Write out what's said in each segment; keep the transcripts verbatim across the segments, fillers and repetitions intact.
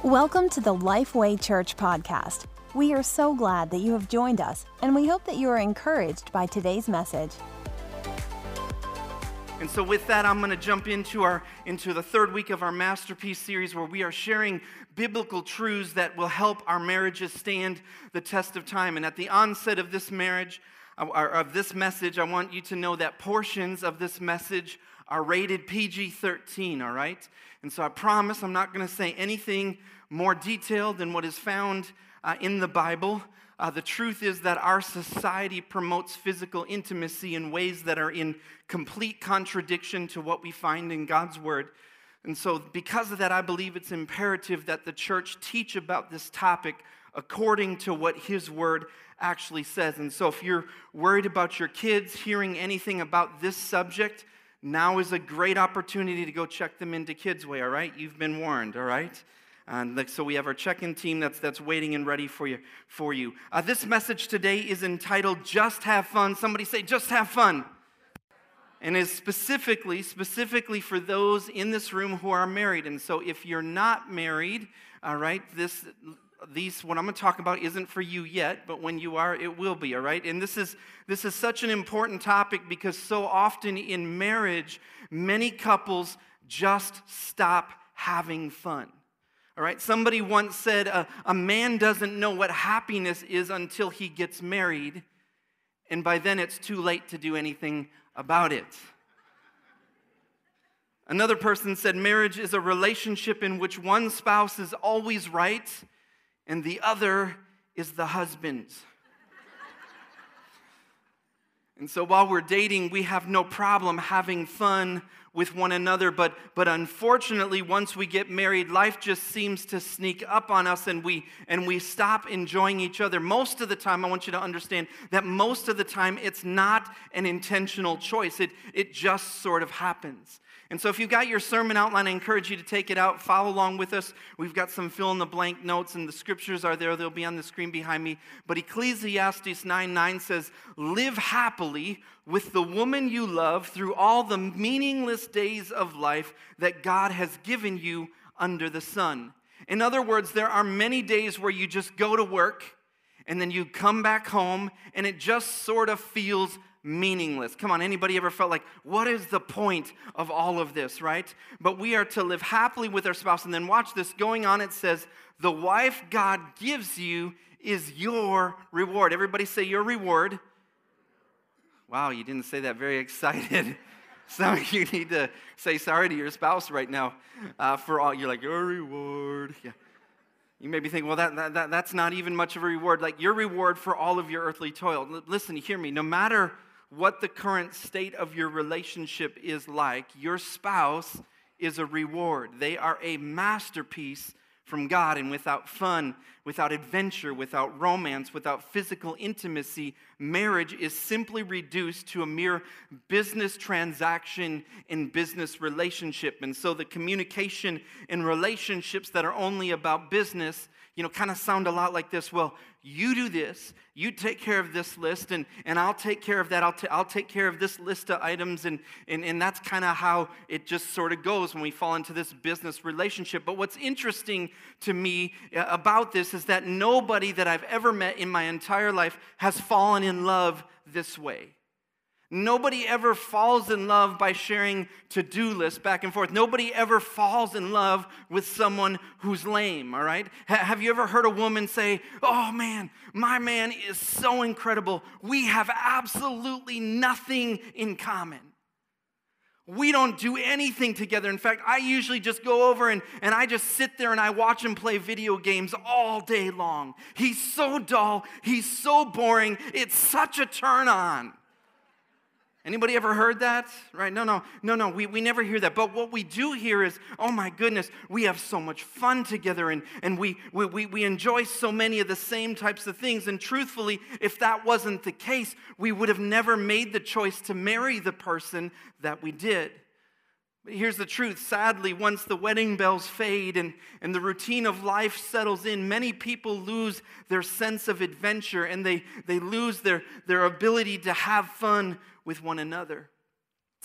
Welcome to the Lifeway Church podcast. We are so glad that you have joined us, and we hope that you are encouraged by today's message. And so with that, I'm going to jump into our into the third week of our Masterpiece series, where we are sharing biblical truths that will help our marriages stand the test of time. And at the onset of this marriage, or of this message, I want you to know that portions of this message are rated P G thirteen, all right? And so I promise I'm not going to say anything more detailed than what is found uh, in the Bible. Uh, the truth is that our society promotes physical intimacy in ways that are in complete contradiction to what we find in God's Word. And so because of that, I believe it's imperative that the church teach about this topic according to what His Word actually says. And so if you're worried about your kids hearing anything about this subject, now is a great opportunity to go check them into Kids Way, all right? You've been warned, all right? And like, so we have our check-in team that's that's waiting and ready for you. For you. Uh, this message today is entitled, Just Have Fun. Somebody say, just have fun. And is specifically, specifically for those in this room who are married. And so if you're not married, all right, this... These, what I'm going to talk about isn't for you yet, but when you are, it will be, all right? And this is this is such an important topic because so often in marriage, many couples just stop having fun, all right? Somebody once said, a, a man doesn't know what happiness is until he gets married, and by then it's too late to do anything about it. Another person said, marriage is a relationship in which one spouse is always right, and the other is the husband. And so while we're dating, we have no problem having fun with one another, but, but unfortunately, once we get married, life just seems to sneak up on us, and we, and we stop enjoying each other. Most of the time, I want you to understand that most of the time, it's not an intentional choice. It, it just sort of happens. And so if you've got your sermon outline, I encourage you to take it out, follow along with us. We've got some fill-in-the-blank notes, and the scriptures are there. They'll be on the screen behind me. But Ecclesiastes nine nine says, live happily with the woman you love through all the meaningless days of life that God has given you under the sun. In other words, there are many days where you just go to work, and then you come back home, and it just sort of feels meaningless. Come on, anybody ever felt like, what is the point of all of this, right? But we are to live happily with our spouse. And then watch this. Going on, it says, the wife God gives you is your reward. Everybody say your reward. Wow, you didn't say that very excited. Some of you need to say sorry to your spouse right now uh, for all. You're like, your reward. Yeah. You may be thinking, well, that, that, that that's not even much of a reward. Like your reward for all of your earthly toil. L- listen, hear me. No matter what the current state of your relationship is like, your spouse is a reward. They are a masterpiece from God, and without fun, without adventure, without romance, without physical intimacy, marriage is simply reduced to a mere business transaction in business relationship. And so the communication in relationships that are only about business, you know, kind of sound a lot like this. Well, you do this, you take care of this list, and, and I'll take care of that. I'll, t- I'll take care of this list of items, and, and, and that's kind of how it just sort of goes when we fall into this business relationship. But what's interesting to me about this is that nobody that I've ever met in my entire life has fallen in love this way. Nobody ever falls in love by sharing to-do lists back and forth. Nobody ever falls in love with someone who's lame, all right? H- have you ever heard a woman say, oh man, my man is so incredible. We have absolutely nothing in common. We don't do anything together. In fact, I usually just go over and, and I just sit there and I watch him play video games all day long. He's so dull. He's so boring. It's such a turn on. Anybody ever heard that? Right? No, no, no, no. We, we never hear that. But what we do hear is, oh my goodness, we have so much fun together, and, and we, we, we, we enjoy so many of the same types of things. And truthfully, if that wasn't the case, we would have never made the choice to marry the person that we did. But here's the truth. Sadly, once the wedding bells fade and, and the routine of life settles in, many people lose their sense of adventure, and they, they lose their, their ability to have fun with one another.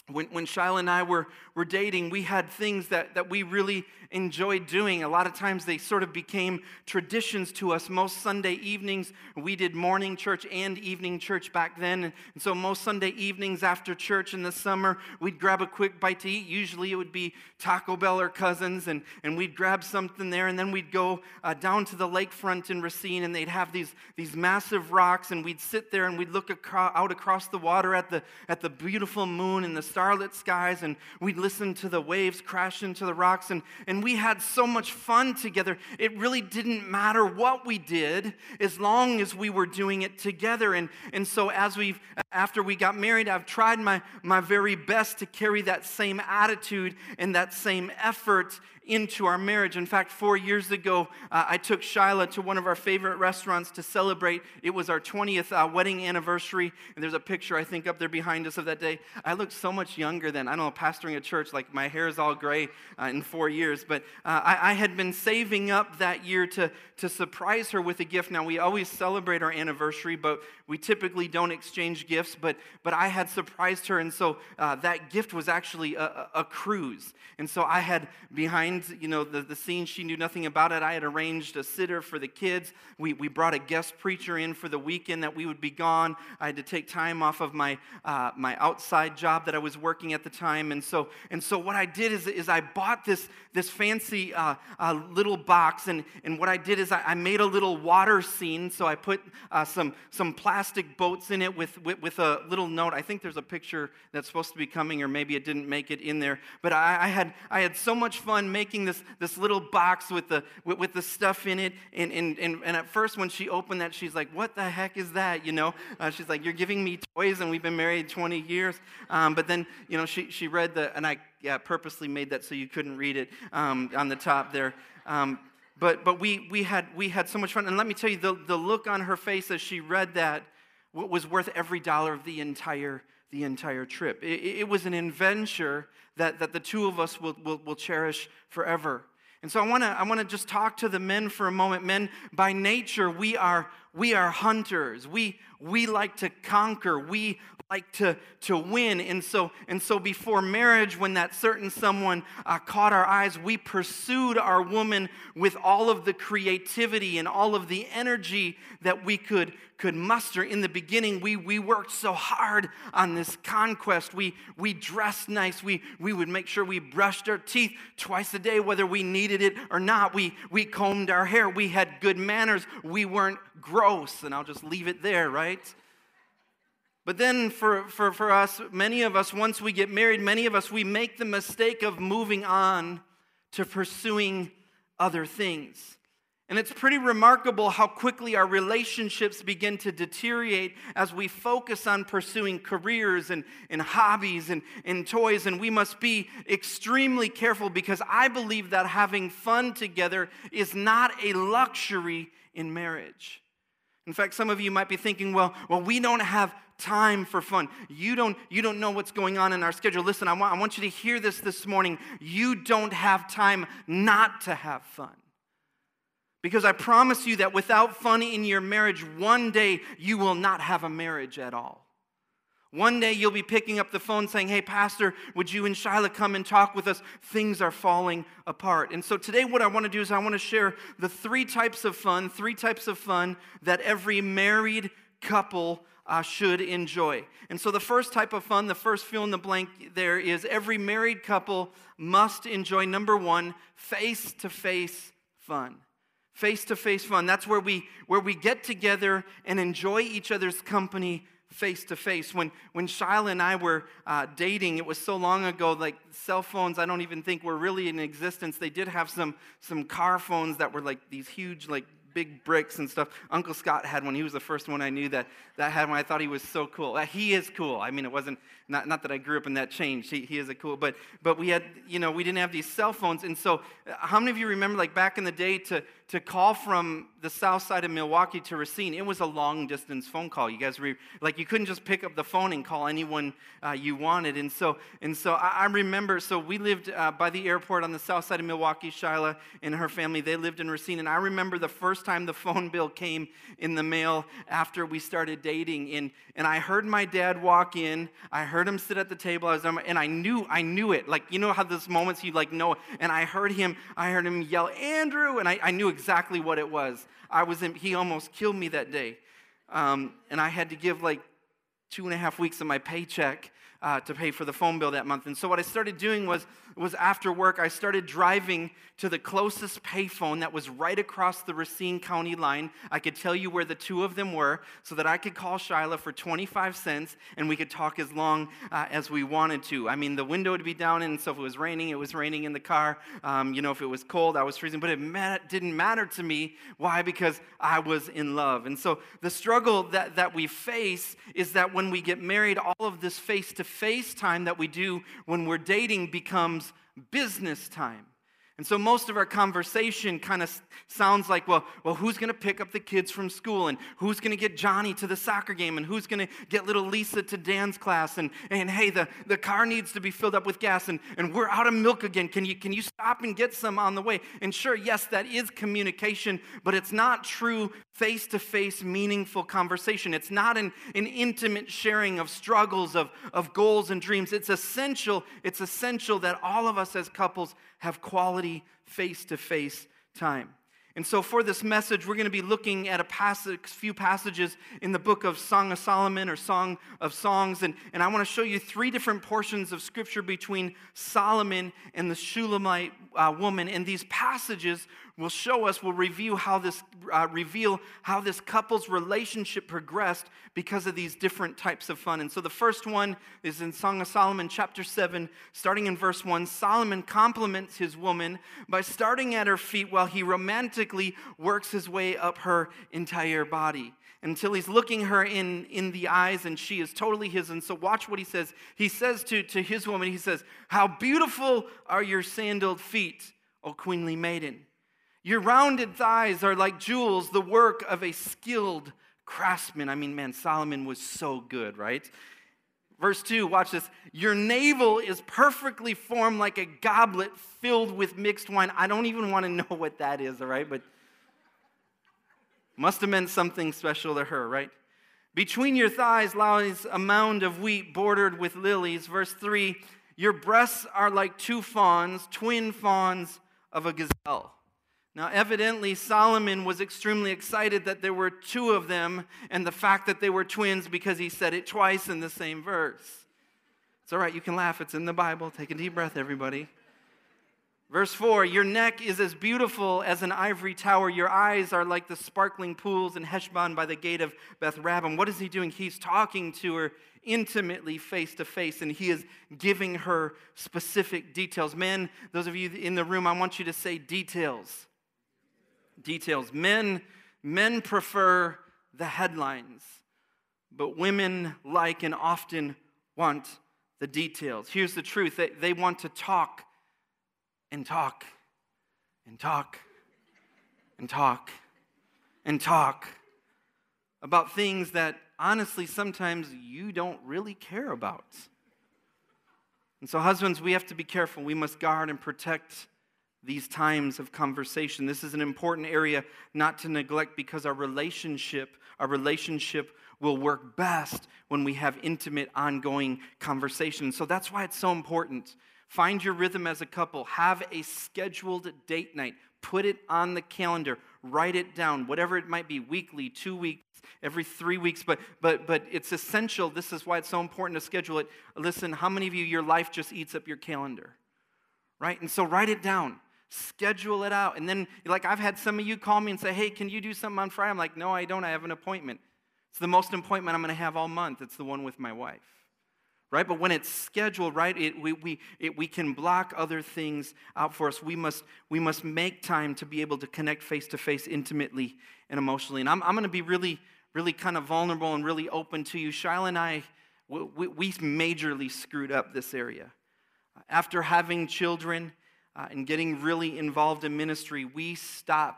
When, when Shyla and I were, were dating, we had things that, that we really enjoyed doing. A lot of times they sort of became traditions to us. Most Sunday evenings, we did morning church and evening church back then. And, and so most Sunday evenings after church in the summer, we'd grab a quick bite to eat. Usually it would be Taco Bell or Cousins, and, and we'd grab something there. And then we'd go uh, down to the lakefront in Racine, and they'd have these, these massive rocks, and we'd sit there and we'd look acro- out across the water at the, at the beautiful moon and the starlit skies, and we'd listen to the waves crash into the rocks, and, and we had so much fun together. It really didn't matter what we did as long as we were doing it together. And, and so as we after we got married, I've tried my, my very best to carry that same attitude and that same effort into our marriage. In fact, four years ago, uh, I took Shyla to one of our favorite restaurants to celebrate. It was our twentieth uh, wedding anniversary, and there's a picture, I think, up there behind us of that day. I looked so much younger then. I don't know, pastoring a church, like my hair is all gray uh, in four years, but uh, I, I had been saving up that year to, to surprise her with a gift. Now, we always celebrate our anniversary, but we typically don't exchange gifts, but, but I had surprised her, and so uh, that gift was actually a, a, a cruise. And so I had, behind you know, the, the scene, she knew nothing about it. I had arranged a sitter for the kids. We we brought a guest preacher in for the weekend that we would be gone. I had to take time off of my uh, my outside job that I was working at the time. And so and so what I did is, is I bought this, this fancy uh, uh, little box. And, and what I did is I, I made a little water scene. So I put uh, some, some plastic boats in it with, with, with a little note. I think there's a picture that's supposed to be coming, or maybe it didn't make it in there. But I, I had I had so much fun making this, this little box with the with, with the stuff in it, and, and and and at first when she opened that, she's like, "What the heck is that?" You know, uh, she's like, "You're giving me toys, and we've been married twenty years." Um, but then you know she she read the, and I yeah purposely made that so you couldn't read it um, on the top there. Um, but but we we had we had so much fun, and let me tell you, the the look on her face as she read that was worth every dollar of the entire the entire trip. It, it was an adventure that, that the two of us will, will, will cherish forever. And so I want to I want to just talk to the men for a moment. Men, by nature, we are we are hunters. We we like to conquer. We like to, to win. And so and so before marriage, when that certain someone uh, caught our eyes, we pursued our woman with all of the creativity and all of the energy that we could could muster. In the beginning, we we worked so hard on this conquest. We we dressed nice. We we would make sure we brushed our teeth twice a day, whether we needed it or not. We we combed our hair. We had good manners. We weren't gross, and I'll just leave it there, right? But then for, for, for us, many of us, once we get married, many of us, we make the mistake of moving on to pursuing other things. And it's pretty remarkable how quickly our relationships begin to deteriorate as we focus on pursuing careers and, and hobbies and, and toys. And we must be extremely careful, because I believe that having fun together is not a luxury in marriage. In fact, some of you might be thinking, well, well, we don't have time for fun. You don't, you don't know what's going on in our schedule. Listen, I want, I want you to hear this this morning. You don't have time not to have fun. Because I promise you that without fun in your marriage, one day you will not have a marriage at all. One day you'll be picking up the phone saying, "Hey, Pastor, would you and Shyla come and talk with us? Things are falling apart." And so today what I want to do is I want to share the three types of fun, three types of fun that every married couple uh, should enjoy. And so the first type of fun, the first fill in the blank there is every married couple must enjoy, number one, face-to-face fun. Face-to-face fun. That's where we where we get together and enjoy each other's company face-to-face. When when Shyla and I were uh, dating, it was so long ago, like cell phones, I don't even think were really in existence. They did have some some car phones that were like these huge, like big bricks and stuff. Uncle Scott had one. He was the first one I knew that, that had one. I thought he was so cool. Uh, he is cool. I mean, it wasn't, not, not that I grew up in that change. He, he is a cool, but but we had, you know, we didn't have these cell phones. And so uh, how many of you remember, like back in the day, to, to call from the south side of Milwaukee to Racine, it was a long-distance phone call. You guys, re, like you couldn't just pick up the phone and call anyone uh, you wanted. And so, and so I, I remember, so we lived uh, by the airport on the south side of Milwaukee. Shyla and her family, they lived in Racine. And I remember the first time the phone bill came in the mail after we started dating. And, and I heard my dad walk in. I heard him sit at the table. I was, and I knew, I knew it. Like, you know how those moments you like know. And I heard him, I heard him yell, Andrew, and I, I knew exactly what it was. I was in, he almost killed me that day. Um, and I had to give like two and a half weeks of my paycheck uh, to pay for the phone bill that month. And so what I started doing was, was after work, I started driving to the closest payphone that was right across the Racine County line. I could tell you where the two of them were so that I could call Shyla for twenty-five cents and we could talk as long uh, as we wanted to. I mean, the window would be down, and so if it was raining, it was raining in the car. Um, you know, if it was cold, I was freezing. But it mat- didn't matter to me. Why? Because I was in love. And so the struggle that, that we face is that when we get married, all of this face-to-face time that we do when we're dating becomes business time. And so most of our conversation kind of sounds like, well, well, who's going to pick up the kids from school, and who's going to get Johnny to the soccer game, and who's going to get little Lisa to dance class, and, and hey, the, the car needs to be filled up with gas, and, and we're out of milk again. Can you, can you stop and get some on the way? And sure, yes, that is communication, but it's not true face-to-face meaningful conversation. It's not an, an intimate sharing of struggles, of, of goals and dreams. It's essential, it's essential that all of us as couples have quality face-to-face time. And so for this message, we're going to be looking at a passage, few passages in the book of Song of Solomon or Song of Songs. And, and I want to show you three different portions of Scripture between Solomon and the Shulamite uh, woman. And these passages will show us, will review how this, uh, reveal how this couple's relationship progressed because of these different types of fun. And so the first one is in Song of Solomon, chapter seven, starting in verse one. Solomon compliments his woman by starting at her feet while he romantically works his way up her entire body until he's looking her in, in the eyes, and she is totally his. And so watch what he says. He says to, to his woman, he says, "How beautiful are your sandaled feet, O queenly maiden. Your rounded thighs are like jewels, the work of a skilled craftsman." I mean, man, Solomon was so good, right? Verse two, watch this. "Your navel is perfectly formed like a goblet filled with mixed wine." I don't even want to know what that is, all right? But must have meant something special to her, right? "Between your thighs lies a mound of wheat bordered with lilies." Verse three, "Your breasts are like two fawns, twin fawns of a gazelle." Now, evidently, Solomon was extremely excited that there were two of them and the fact that they were twins because he said it twice in the same verse. It's all right, you can laugh. It's in the Bible. Take a deep breath, everybody. Verse four, "Your neck is as beautiful as an ivory tower. Your eyes are like the sparkling pools in Heshbon by the gate of Beth Rabbim." What is he doing? He's talking to her intimately face to face, and he is giving her specific details. Men, those of you in the room, I want you to say details. Details. Men, men prefer the headlines, but women like and often want the details. Here's the truth. They, they want to talk and talk and talk and talk and talk about things that honestly sometimes you don't really care about. And so husbands, we have to be careful. We must guard and protect these times of conversation. This is an important area not to neglect because our relationship, our relationship will work best when we have intimate, ongoing conversation. So that's why it's so important. Find your rhythm as a couple. Have a scheduled date night. Put it on the calendar. Write it down, whatever it might be, weekly, two weeks, every three weeks. But but but it's essential. This is why it's so important to schedule it. Listen, how many of you, your life just eats up your calendar? Right? And so write it down. Schedule it out. And then, like, I've had some of you call me and say, "Hey, can you do something on Friday?" I'm like, "No, I don't. I have an appointment." It's the most appointment I'm going to have all month. It's the one with my wife. Right? But when it's scheduled, right, it, we, we, it, we can block other things out for us. We must, we must make time to be able to connect face-to-face intimately and emotionally. And I'm, I'm going to be really, really kind of vulnerable and really open to you. Shyla and I, we, we majorly screwed up this area. After having children, Uh, and getting really involved in ministry, we stopped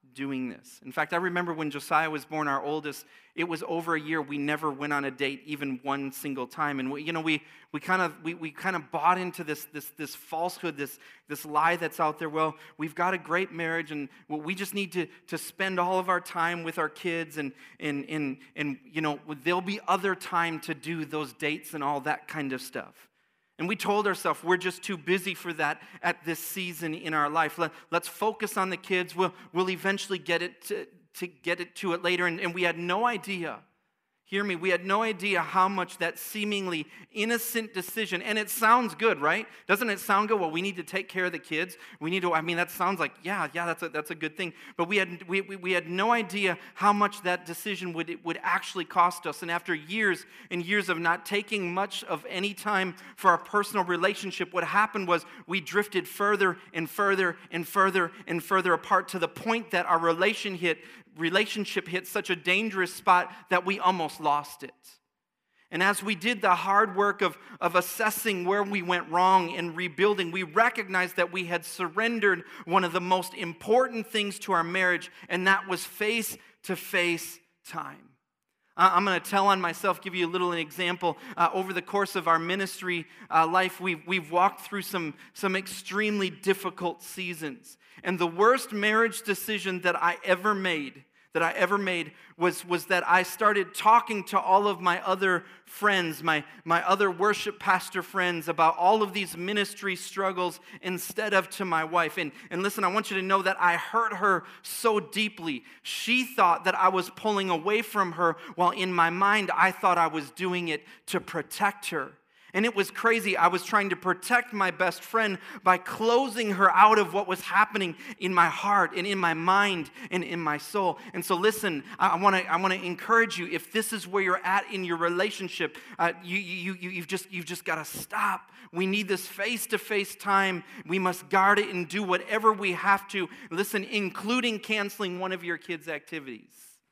doing this. In fact, I remember when Josiah was born, our oldest, it was over a year. We never went on a date even one single time. And we, you know, we we kind of we, we kind of bought into this this this falsehood, this this lie that's out there. Well, we've got a great marriage, and we just need to to spend all of our time with our kids, and and and and you know, there'll be other time to do those dates and all that kind of stuff. And we told ourselves we're just too busy for that at this season in our life. Let, let's focus on the kids. We'll, we'll eventually get it to, to get it to it later. And, and we had no idea, hear me, we had no idea how much that seemingly innocent decision, and it sounds good, right? Doesn't it sound good? Well, we need to take care of the kids. We need to, I mean, that sounds like, yeah, yeah, that's a, that's a good thing. But we had we, we, we had no idea how much that decision would, would actually cost us. And after years and years of not taking much of any time for our personal relationship, what happened was we drifted further and further and further and further apart to the point that our relation hit, relationship hit such a dangerous spot that we almost lost it. And as we did the hard work of, of assessing where we went wrong and rebuilding, we recognized that we had surrendered one of the most important things to our marriage, and that was face-to-face time. I'm going to tell on myself, give you a little an example. Uh, over the course of our ministry uh, life, we've, we've walked through some, some extremely difficult seasons. And the worst marriage decision that I ever made, that I ever made, was, was that I started talking to all of my other friends, my, my other worship pastor friends, about all of these ministry struggles instead of to my wife. And, and listen, I want you to know that I hurt her so deeply. She thought that I was pulling away from her, while in my mind, I thought I was doing it to protect her. And it was crazy. I was trying to protect my best friend by closing her out of what was happening in my heart and in my mind and in my soul. And so listen, I want to I want to encourage you, if this is where you're at in your relationship, uh, you, you, you, you've just, you've just got to stop. We need this face-to-face time. We must guard it and do whatever we have to. Listen, including canceling one of your kids' activities.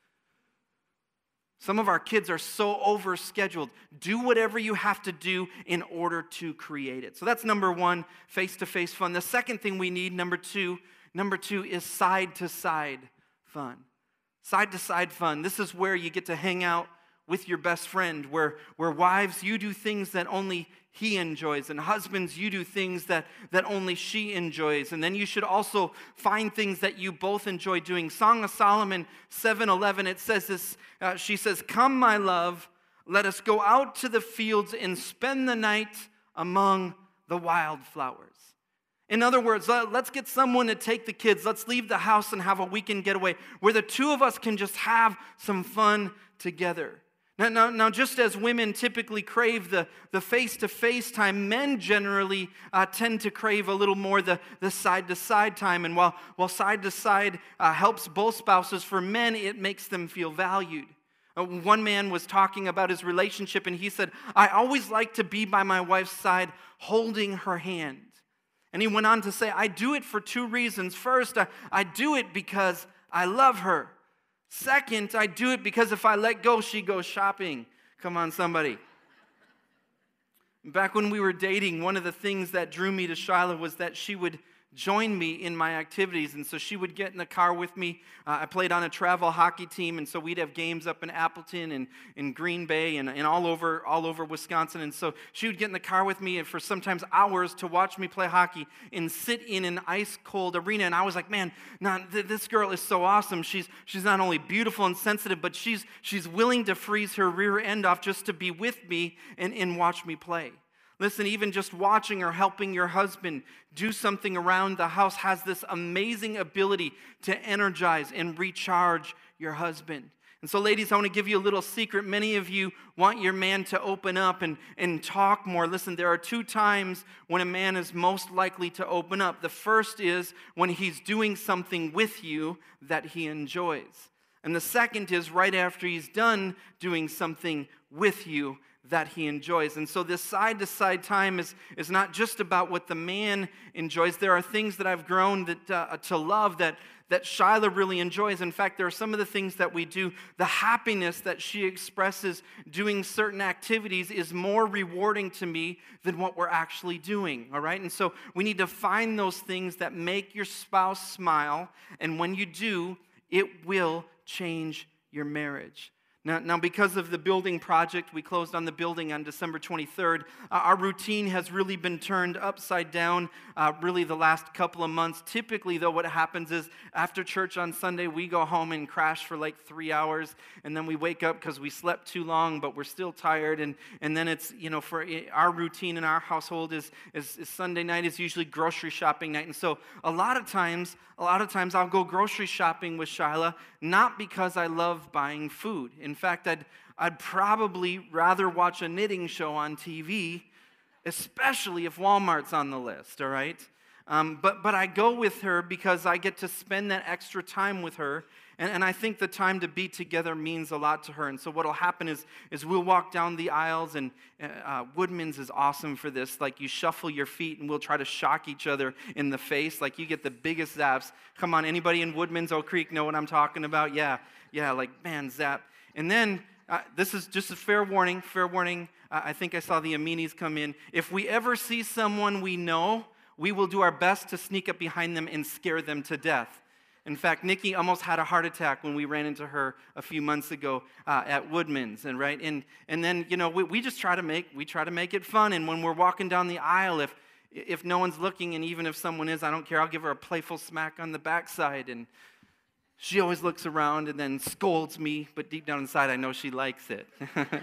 Some of our kids are so overscheduled. Do whatever you have to do in order to create it. So that's number one, face-to-face fun. The second thing we need, number two, number two is side-to-side fun. Side-to-side fun. This is where you get to hang out with your best friend, where, where wives, you do things that only he enjoys, and husbands, you do things that, that only she enjoys. And then you should also find things that you both enjoy doing. Song of Solomon seven eleven, it says this, uh, she says, "Come, my love, let us go out to the fields and spend the night among the wildflowers." In other words, let's get someone to take the kids. Let's leave the house and have a weekend getaway where the two of us can just have some fun together. Now, now, now, just as women typically crave the, the face-to-face time, men generally uh, tend to crave a little more the, the side-to-side time. And while, while side-to-side uh, helps both spouses, for men, it makes them feel valued. Uh, one man was talking about his relationship, and he said, "I always like to be by my wife's side holding her hand." And he went on to say, "I do it for two reasons. First, I, I do it because I love her. Second, I do it because if I let go, she goes shopping." Come on, somebody. Back when we were dating, one of the things that drew me to Shyla was that she would join me in my activities. And so she would get in the car with me. Uh, I played on a travel hockey team, and so we'd have games up in Appleton and in Green Bay and, and all over all over Wisconsin. And so she would get in the car with me for sometimes hours to watch me play hockey and sit in an ice-cold arena. And I was like, man, nah, th- this girl is so awesome. She's she's not only beautiful and sensitive, but she's she's willing to freeze her rear end off just to be with me and, and watch me play. Listen, even just watching or helping your husband do something around the house has this amazing ability to energize and recharge your husband. And so, ladies, I want to give you a little secret. Many of you want your man to open up and, and talk more. Listen, there are two times when a man is most likely to open up. The first is when he's doing something with you that he enjoys. And the second is right after he's done doing something with you that he enjoys. And so this side-to-side time is, is not just about what the man enjoys. There are things that I've grown that, uh, to love that, that Shyla really enjoys. In fact, there are some of the things that we do. The happiness that she expresses doing certain activities is more rewarding to me than what we're actually doing, all right? And so we need to find those things that make your spouse smile, and when you do, it will change your marriage. Now, now, because of the building project, we closed on the building on December twenty-third. Uh, our routine has really been turned upside down uh, really the last couple of months. Typically, though, what happens is after church on Sunday, we go home and crash for like three hours, and then we wake up because we slept too long, but we're still tired. And, and then it's, you know, for our routine in our household is, is, is Sunday night is usually grocery shopping night. And so a lot of times, a lot of times I'll go grocery shopping with Shyla, not because I love buying food. In fact, I'd, I'd probably rather watch a knitting show on T V, especially if Walmart's on the list, all right? Um, but, but I go with her because I get to spend that extra time with her, and, and I think the time to be together means a lot to her. And so what will happen is, is we'll walk down the aisles, and uh, Woodman's is awesome for this. Like, you shuffle your feet, and we'll try to shock each other in the face. Like, you get the biggest zaps. Come on, anybody in Woodman's, Oak Creek, know what I'm talking about? Yeah, yeah, like, man, zap. And then, uh, this is just a fair warning, fair warning. Uh, I think I saw the Aminis come in. If we ever see someone we know, we will do our best to sneak up behind them and scare them to death. In fact, Nikki almost had a heart attack when we ran into her a few months ago uh, at Woodman's, and right, and and then you know we, we just try to make we try to make it fun. And when we're walking down the aisle, if if no one's looking, and even if someone is, I don't care. I'll give her a playful smack on the backside, and she always looks around and then scolds me, but deep down inside, I know she likes it.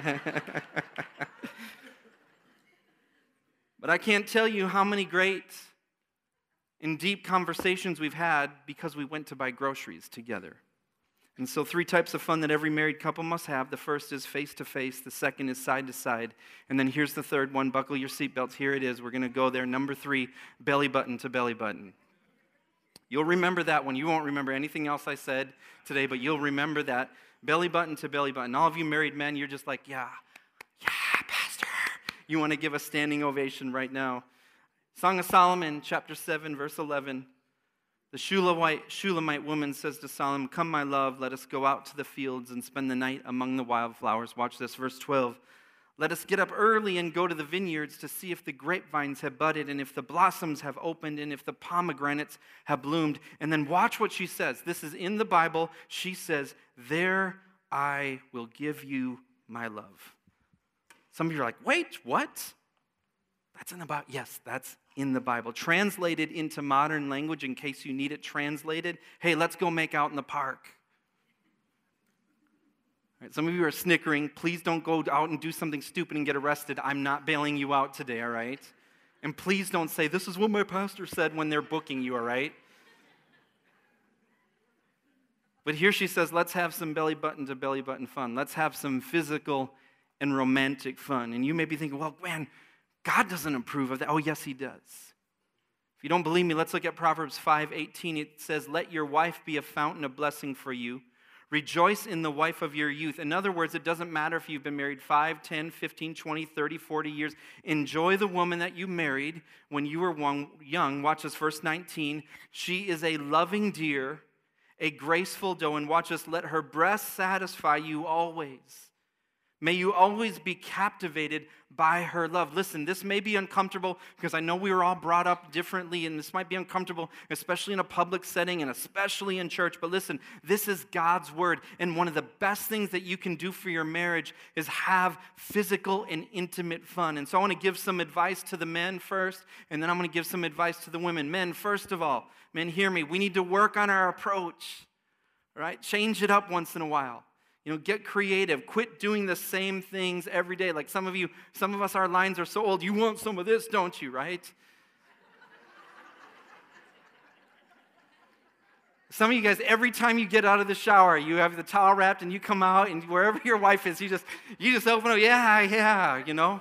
But I can't tell you how many great and deep conversations we've had because we went to buy groceries together. And so three types of fun that every married couple must have. The first is face-to-face. The second is side-to-side. And then here's the third one. Buckle your seatbelts. Here it is. We're going to go there. Number three, belly button to belly button. You'll remember that one. You won't remember anything else I said today, but you'll remember that. Belly button to belly button. All of you married men, you're just like, yeah, yeah, Pastor. You want to give a standing ovation right now. Song of Solomon, chapter seven, verse eleven. The Shulamite, Shulamite woman says to Solomon, "Come, my love, let us go out to the fields and spend the night among the wildflowers." Watch this, verse twelve. "Let us get up early and go to the vineyards to see if the grapevines have budded and if the blossoms have opened and if the pomegranates have bloomed." And then watch what she says. This is in the Bible. She says, "There I will give you my love." Some of you are like, wait, what? That's in the Bible. Yes, that's in the Bible. Translated into modern language in case you need it translated. Hey, let's go make out in the park. All right, some of you are snickering. Please don't go out and do something stupid and get arrested. I'm not bailing you out today, all right? And please don't say, "This is what my pastor said," when they're booking you, all right? But here she says, let's have some belly button to belly button fun. Let's have some physical and romantic fun. And you may be thinking, well, man, God doesn't approve of that. Oh, yes, he does. If you don't believe me, let's look at Proverbs five eighteen. It says, "Let your wife be a fountain of blessing for you. Rejoice in the wife of your youth." In other words, it doesn't matter if you've been married five, ten, fifteen, twenty, thirty, forty years. Enjoy the woman that you married when you were young. Watch this, verse nineteen. "She is a loving deer, a graceful doe." And watch this, "Let her breast satisfy you always. May you always be captivated by her love." Listen, this may be uncomfortable because I know we were all brought up differently, and this might be uncomfortable, especially in a public setting and especially in church. But listen, this is God's word, and one of the best things that you can do for your marriage is have physical and intimate fun. And so I want to give some advice to the men first, and then I'm going to give some advice to the women. Men, first of all, men, hear me. We need to work on our approach, all right? Change it up once in a while. You know, get creative. Quit doing the same things every day. Like some of you, some of us, our lines are so old. You want some of this, don't you, right? Some of you guys, every time you get out of the shower, you have the towel wrapped and you come out, and wherever your wife is, you just you just open up, yeah, yeah, you know.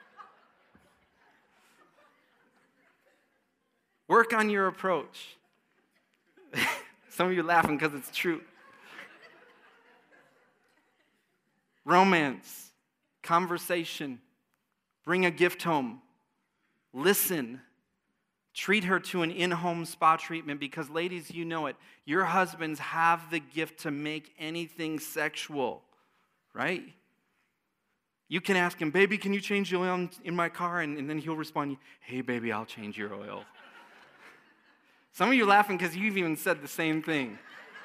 Work on your approach. Some of you are laughing because it's true. Romance. conversation, bring a gift home, listen, treat her to an in-home spa treatment because, ladies, you know it. Your husbands have the gift to make anything sexual, right? You can ask him, baby, can you change the oil in my car? And, and then he'll respond, hey, baby, I'll change your oil. Some of you are laughing because you've even said the same thing.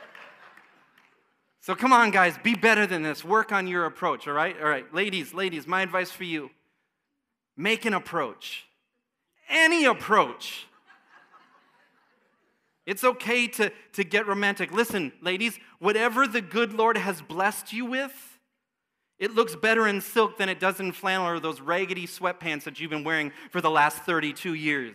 So come on, guys, be better than this. Work on your approach, all right? All right, ladies, ladies, my advice for you, make an approach. Any approach. It's okay to, to get romantic. Listen, ladies, whatever the good Lord has blessed you with, it looks better in silk than it does in flannel or those raggedy sweatpants that you've been wearing for the last thirty-two years.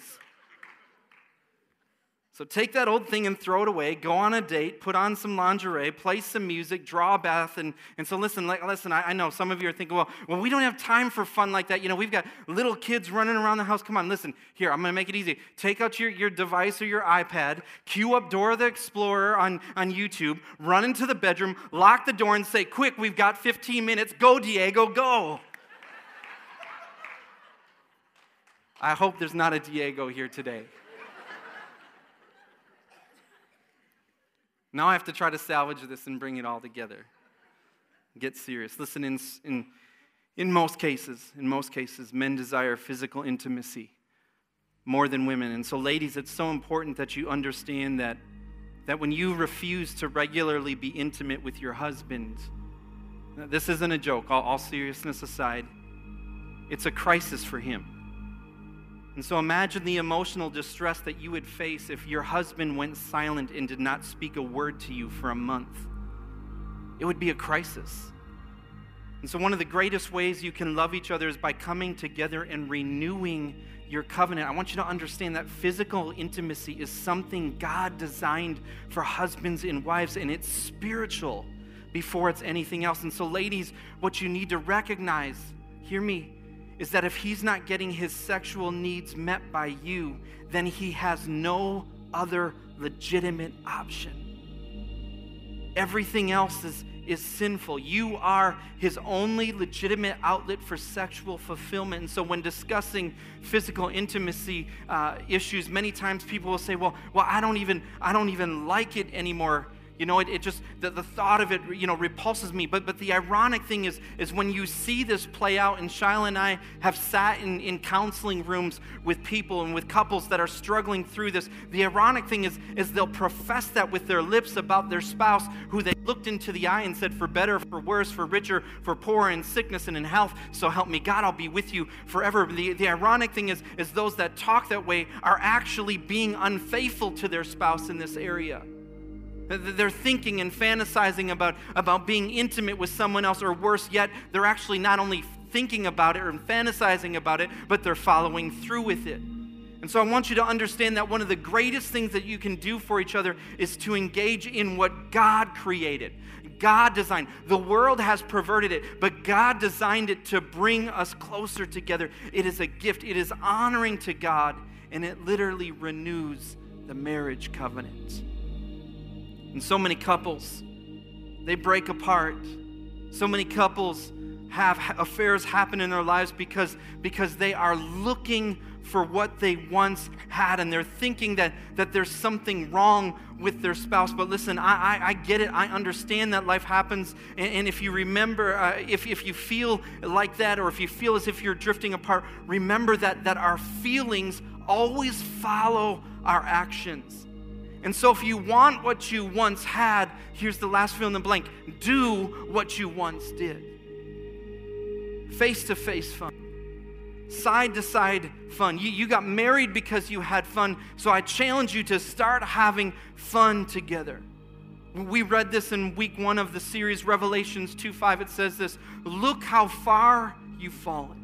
So take that old thing and throw it away, go on a date, put on some lingerie, play some music, draw a bath. And, and so listen, like, listen, I, I know some of you are thinking, well, well, we don't have time for fun like that. You know, we've got little kids running around the house. Come on, listen, here, I'm going to make it easy. Take out your, your device or your iPad, cue up Dora the Explorer on, on YouTube, run into the bedroom, lock the door and say, quick, we've got fifteen minutes. Go, Diego, go. I hope there's not a Diego here today. Now I have to try to salvage this and bring it all together. Get serious. Listen, in, in, in most cases, in most cases, men desire physical intimacy more than women. And so, ladies, it's so important that you understand that, that when you refuse to regularly be intimate with your husband, this isn't a joke, all, all seriousness aside, it's a crisis for him. And so imagine the emotional distress that you would face if your husband went silent and did not speak a word to you for a month. It would be a crisis. And so one of the greatest ways you can love each other is by coming together and renewing your covenant. I want you to understand that physical intimacy is something God designed for husbands and wives, and it's spiritual before it's anything else. And so, ladies, what you need to recognize, hear me, is that if he's not getting his sexual needs met by you, then he has no other legitimate option. Everything else is, is sinful. You are his only legitimate outlet for sexual fulfillment. And so when discussing physical intimacy uh, issues, many times people will say, well, well, I don't even, I don't even like it anymore. You know, it, it just, the, the thought of it, you know, repulses me. But but the ironic thing is, is when you see this play out, and Shyla and I have sat in, in counseling rooms with people and with couples that are struggling through this, the ironic thing is, is they'll profess that with their lips about their spouse who they looked into the eye and said, for better, for worse, for richer, for poorer, in sickness and in health, so help me God, I'll be with you forever. The, the ironic thing is, is those that talk that way are actually being unfaithful to their spouse in this area. They're thinking and fantasizing about, about being intimate with someone else, or worse yet, they're actually not only thinking about it or fantasizing about it, but they're following through with it. And so I want you to understand that one of the greatest things that you can do for each other is to engage in what God created. God designed. The world has perverted it, but God designed it to bring us closer together. It is a gift. It is honoring to God, and it literally renews the marriage covenant. And so many couples, they break apart. So many couples have affairs happen in their lives because, because they are looking for what they once had, and they're thinking that, that there's something wrong with their spouse. But listen, I, I, I get it. I understand that life happens. And, and if you remember, uh, if, if you feel like that, or if you feel as if you're drifting apart, remember that, that our feelings always follow our actions. And so if you want what you once had, here's the last fill in the blank. Do what you once did. Face-to-face fun. Side-to-side fun. You, you got married because you had fun, so I challenge you to start having fun together. We read this in week one of the series, Revelations two five. It says this, look how far you've fallen.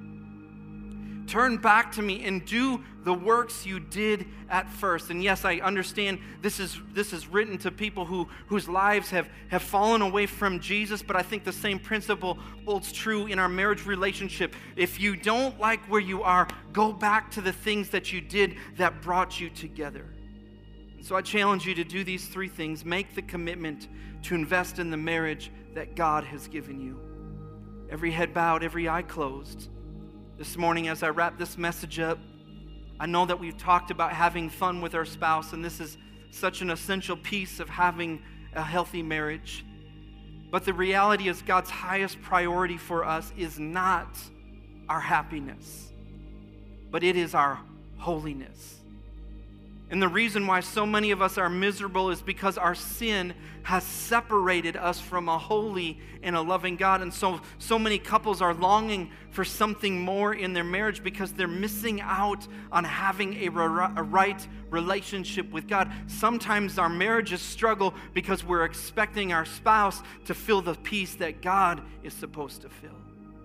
Turn back to me and do the works you did at first. And yes, I understand this is this is written to people who whose lives have, have fallen away from Jesus, but I think the same principle holds true in our marriage relationship. If you don't like where you are, go back to the things that you did that brought you together. And so I challenge you to do these three things. Make the commitment to invest in the marriage that God has given you. every head bowed, every eye closed. This morning, as I wrap this message up, I know that we've talked about having fun with our spouse, and this is such an essential piece of having a healthy marriage. But the reality is God's highest priority for us is not our happiness, but it is our holiness. And the reason why so many of us are miserable is because our sin has separated us from a holy and a loving God. And so, so many couples are longing for something more in their marriage because they're missing out on having a, a right relationship with God. Sometimes our marriages struggle because we're expecting our spouse to fill the peace that God is supposed to fill.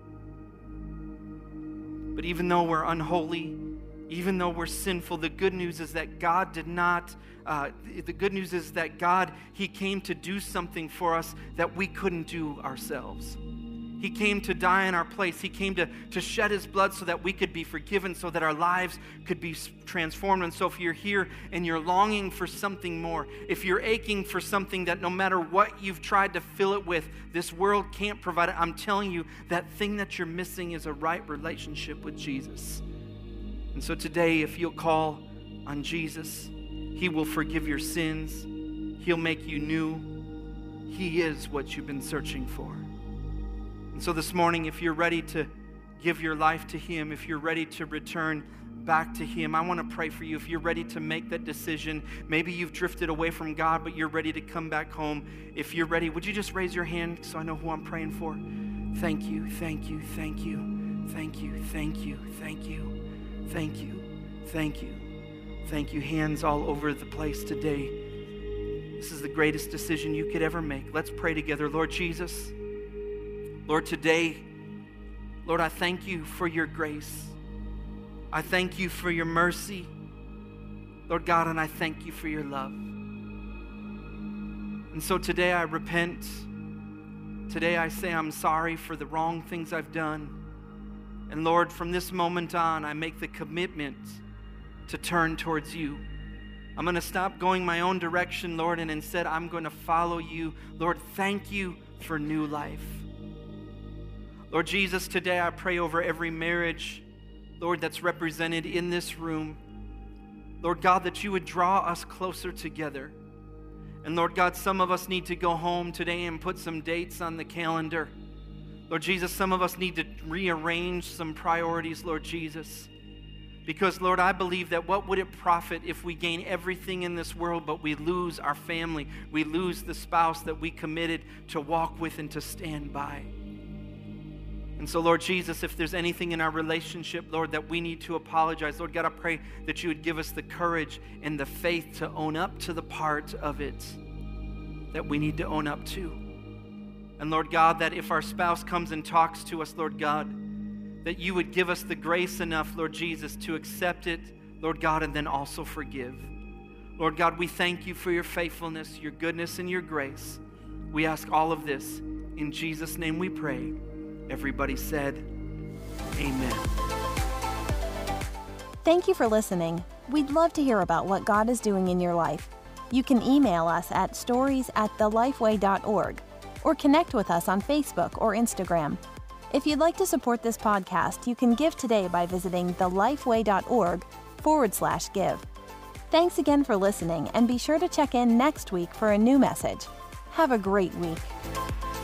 But even though we're unholy, even though we're sinful, the good news is that God did not, uh, the good news is that God, He came to do something for us that we couldn't do ourselves. He came to die in our place. He came to, to shed His blood so that we could be forgiven, so that our lives could be transformed. And so if you're here and you're longing for something more, if you're aching for something that no matter what you've tried to fill it with, this world can't provide it, I'm telling you, that thing that you're missing is a right relationship with Jesus. And so today, if you'll call on Jesus, He will forgive your sins. He'll make you new. He is what you've been searching for. And so this morning, if you're ready to give your life to Him, if you're ready to return back to Him, I want to pray for you. If you're ready to make that decision, maybe you've drifted away from God, but you're ready to come back home. If you're ready, would you just raise your hand so I know who I'm praying for? Thank you, thank you, thank you, thank you, thank you, thank you. Thank you, thank you, thank you. Hands all over the place today. This is the greatest decision you could ever make. Let's pray together. Lord Jesus, Lord, today, Lord, I thank You for Your grace. I thank You for Your mercy, Lord God, and I thank You for Your love. And so today I repent. Today I say I'm sorry for the wrong things I've done. And Lord, from this moment on, I make the commitment to turn towards You. I'm going to stop going my own direction, Lord, and instead I'm going to follow You. Lord, thank You for new life. Lord Jesus, today I pray over every marriage, Lord, that's represented in this room. Lord God, that You would draw us closer together. And Lord God, some of us need to go home today and put some dates on the calendar. Lord Jesus, some of us need to rearrange some priorities, Lord Jesus. Because, Lord, I believe that what would it profit if we gain everything in this world, but we lose our family, we lose the spouse that we committed to walk with and to stand by. And so, Lord Jesus, if there's anything in our relationship, Lord, that we need to apologize, Lord God, I pray that You would give us the courage and the faith to own up to the part of it that we need to own up to. And Lord God, that if our spouse comes and talks to us, Lord God, that You would give us the grace enough, Lord Jesus, to accept it, Lord God, and then also forgive. Lord God, we thank You for Your faithfulness, Your goodness, and Your grace. We ask all of this. In Jesus' name we pray. Everybody said, amen. Thank you for listening. We'd love to hear about what God is doing in your life. You can email us at stories at the lifeway dot org. or connect with us on Facebook or Instagram. If you'd like to support this podcast, you can give today by visiting thelifeway.org forward slash give. Thanks again for listening, and be sure to check in next week for a new message. Have a great week.